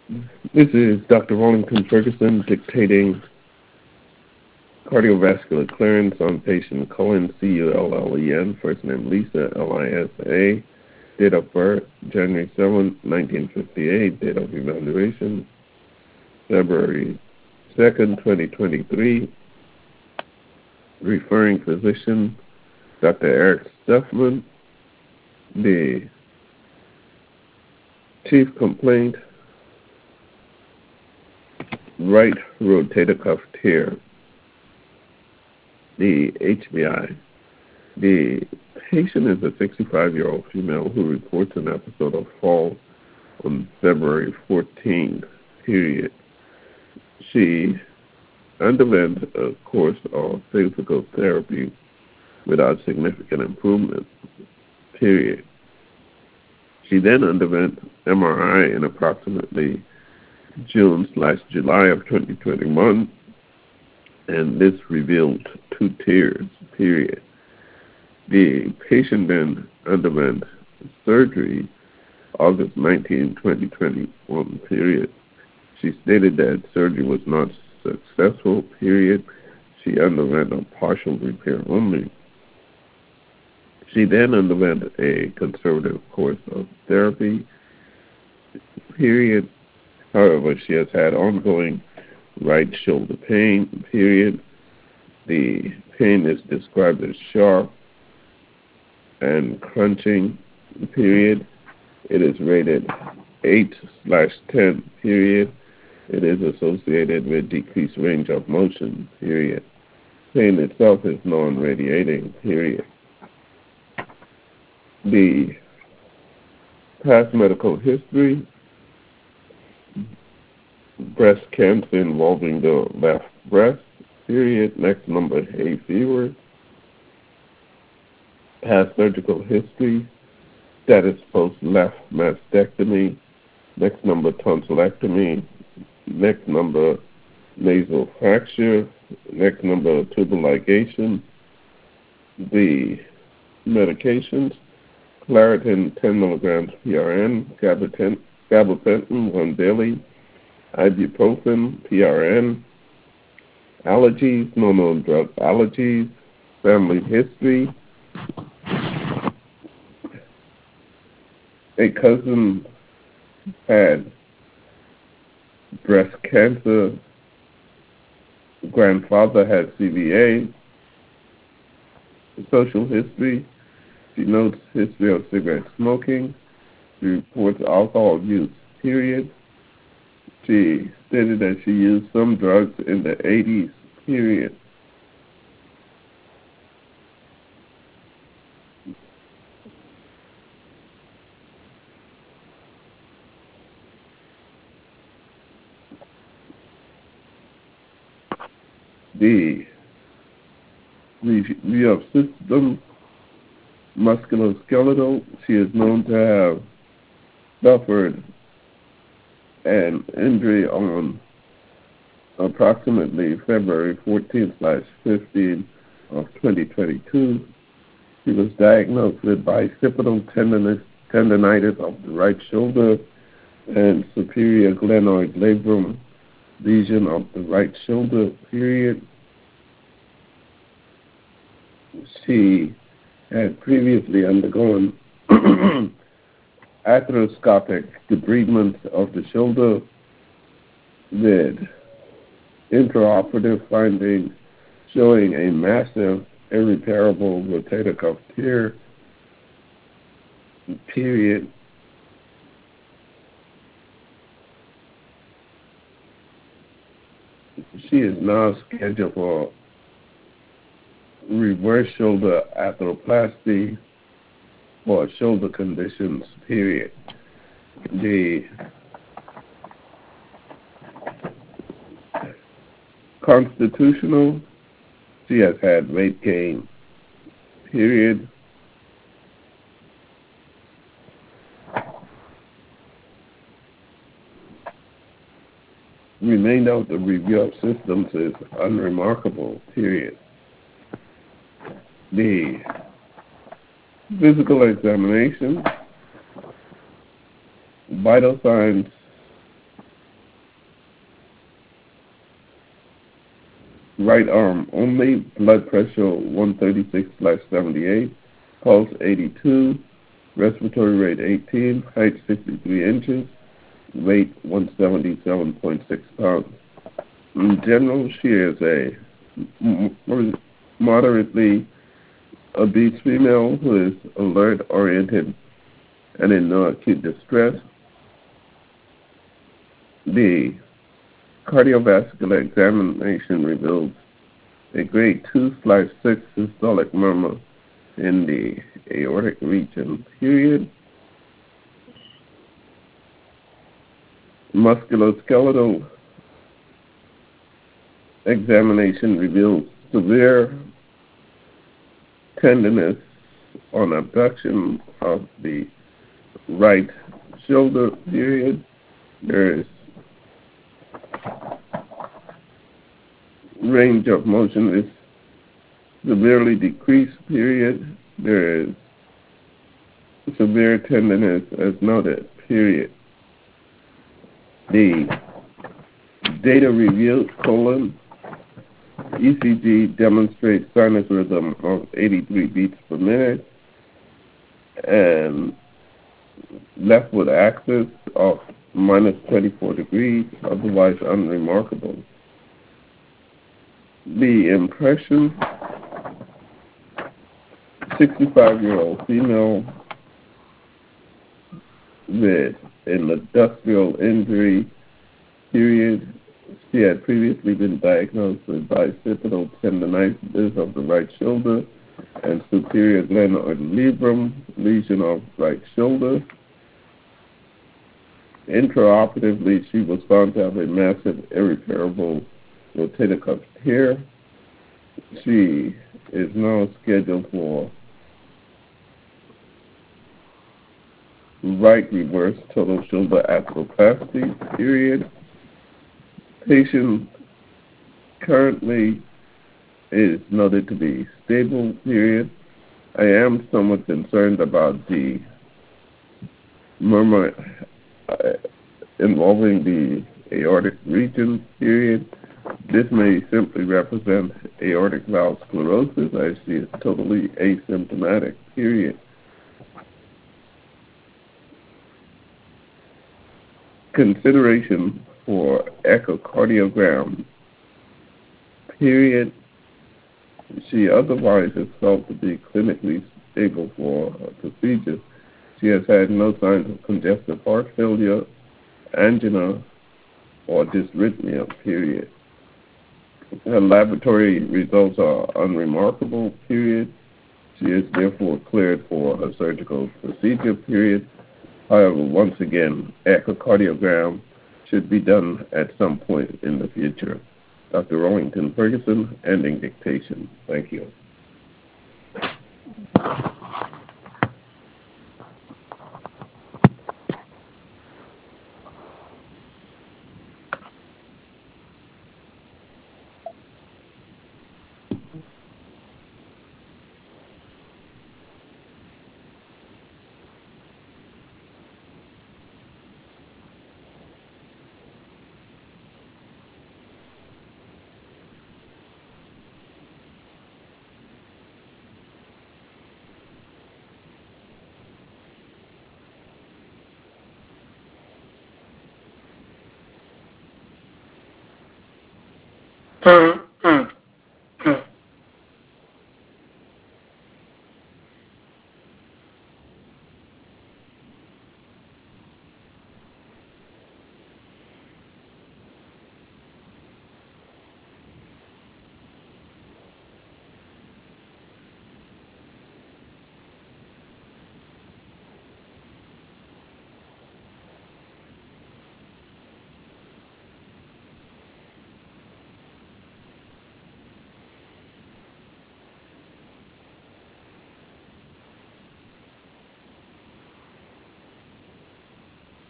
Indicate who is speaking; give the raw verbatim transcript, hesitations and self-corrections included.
Speaker 1: This is Doctor Wallington Ferguson dictating cardiovascular clearance on patient Cullen, C U L L E N, first name Lisa, L I S A, date of birth, January seventh, nineteen fifty-eight, date of evaluation, February second, twenty twenty-three, referring physician, Doctor Eric Steffman, the chief complaint, right rotator cuff tear, the H B I. The patient is a sixty-five-year-old female who reports an episode of fall on February fourteenth, period. She underwent a course of physical therapy without significant improvement, period. She then underwent M R I in approximately June slash July of twenty twenty-one, and this revealed two tears, period. The patient then underwent surgery August nineteenth, twenty twenty-one, period. She stated that surgery was not successful, period. She underwent a partial repair only. She then underwent a conservative course of therapy, period. However, she has had ongoing right shoulder pain, period. The pain is described as sharp and crunching, period. It is rated eight slash ten, period. It is associated with decreased range of motion, period. Pain itself is non-radiating, period. The past medical history, breast cancer involving the left breast, period. Next number, hay fever. Past surgical history, status post left mastectomy. Next number, tonsillectomy. Next number, nasal fracture. Next number, tubal ligation. The medications, Claritin ten milligrams P R N, gabapentin, gabapentin one daily, ibuprofen P R N, allergies, no known drug allergies, family history. A cousin had breast cancer. Grandfather had C V A. Social history. She notes history of cigarette smoking. She reports alcohol use, period. She stated that she used some drugs in the eighties, period. The review of system, musculoskeletal. She is known to have suffered an injury on approximately February fourteenth slash fifteenth of twenty twenty-two. She was diagnosed with bicipital tendonitis, tendonitis of the right shoulder and superior glenoid labrum lesion of the right shoulder, period. She had previously undergone arthroscopic debridement of the shoulder with intraoperative findings showing a massive irreparable rotator cuff tear, period. She is now scheduled for reverse shoulder arthroplasty for shoulder conditions, period. The constitutional, she has had weight gain, period. Remainder of the review of systems is unremarkable, period. The physical examination, vital signs right arm only, blood pressure one thirty-six slash seventy-eight, pulse eighty-two, respiratory rate eighteen, height sixty-three inches, weight one seventy-seven point six pounds. In general, she is a m- moderately obese female who is alert, oriented, and in no acute distress. The cardiovascular examination reveals a grade two slash six systolic murmur in the aortic region, period. Musculoskeletal examination reveals severe tenderness on abduction of the right shoulder, period. There is range of motion is severely decreased, period. There is severe tenderness as noted, period. The data revealed, colon, E C G demonstrates sinus rhythm of eighty-three beats per minute and leftward axis of minus twenty-four degrees, otherwise unremarkable. The impression, sixty-five-year-old female with an industrial injury, period. She had previously been diagnosed with bicipital tendinitis of the right shoulder and superior glenoid labrum, lesion of right shoulder. Intraoperatively, she was found to have a massive irreparable rotator cuff tear. She is now scheduled for right reverse total shoulder arthroplasty, period. Patient currently is noted to be stable, period. I am somewhat concerned about the murmur uh, involving the aortic region, period. This may simply represent aortic valve sclerosis. I see it's totally asymptomatic, period. Consideration for echocardiogram, period. She otherwise is felt to be clinically stable for a procedure. She has had no signs of congestive heart failure, angina, or dysrhythmia, period. Her laboratory results are unremarkable, period. She is therefore cleared for a surgical procedure, period. However, once again, echocardiogram should be done at some point in the future. Doctor Rowington Ferguson, ending dictation. Thank you.
Speaker 2: Hmm.